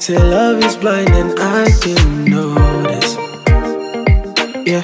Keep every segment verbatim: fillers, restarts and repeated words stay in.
Say love is blind and I didn't know this. Yeah.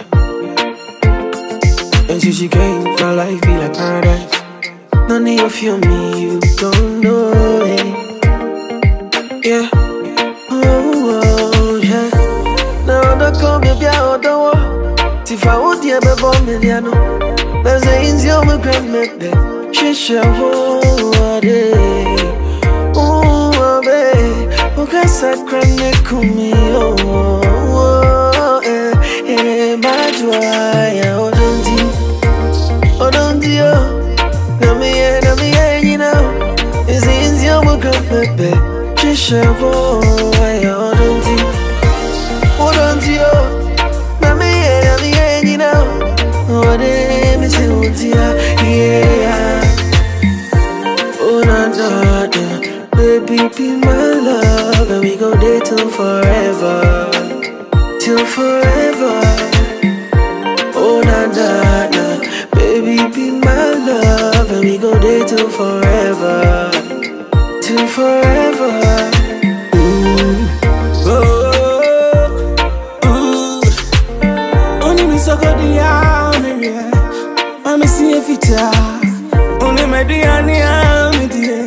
And since she came, my life be like paradise. None of you feel me, you don't know it. Yeah. Oh, oh yeah. Now I come baby, I don't want. If I would ever bomb me, I know. There's a in your grandmother. She shall hold it. Oh, baby. Okay, sacred me kumi. Oh, oh, eh, eh, my joy. Oh, don't you? Oh, don't you? Let me hear, let me hear, you know. It's in your grandmother. She shall hold it. Oh, don't you? Oh, don't you? Let me hear, let me hear, you know. Oh, they me say, oh, dear, yeah. Oh, na na na, baby, be my love, and we go there till forever, till forever. Oh, na na na, baby, be my love, and we go there till forever, till forever. Ooh, oh, ooh, only me so good, yeah, I'm see if it's only my dear, I'm dear.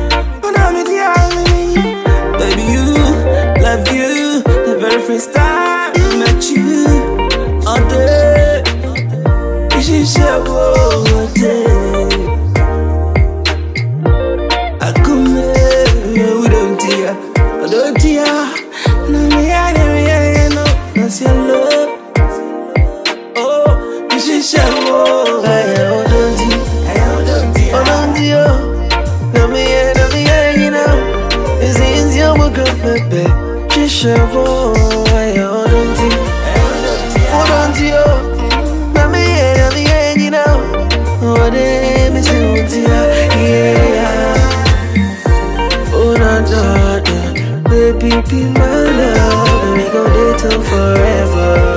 Baby, you, love you. The very first time I met you, all day. She said, whoa, day. I come here, we don't tear, I don't tear. No, me, I never, I know, that's your love. Oh, she said, whoa, I don't tear, I don't tear, I don't tear. No, me, I never, you know. It's in your good baby. She said, whoa, I don't tear, I don't tear. No, me, I never, you know. What they me say, yeah. Oh, na na na, baby, be my love, and we go there till forever.